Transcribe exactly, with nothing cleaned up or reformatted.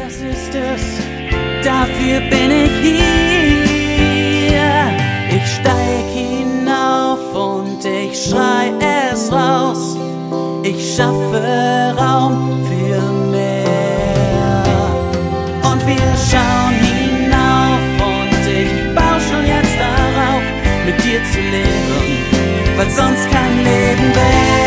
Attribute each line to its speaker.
Speaker 1: Das ist es, dafür bin ich hier. Ich steig hinauf und ich schrei es raus. Ich schaffe Raum für mehr. Und wir schauen hinauf und ich baue schon jetzt darauf, mit dir zu leben, weil sonst kein Leben wäre.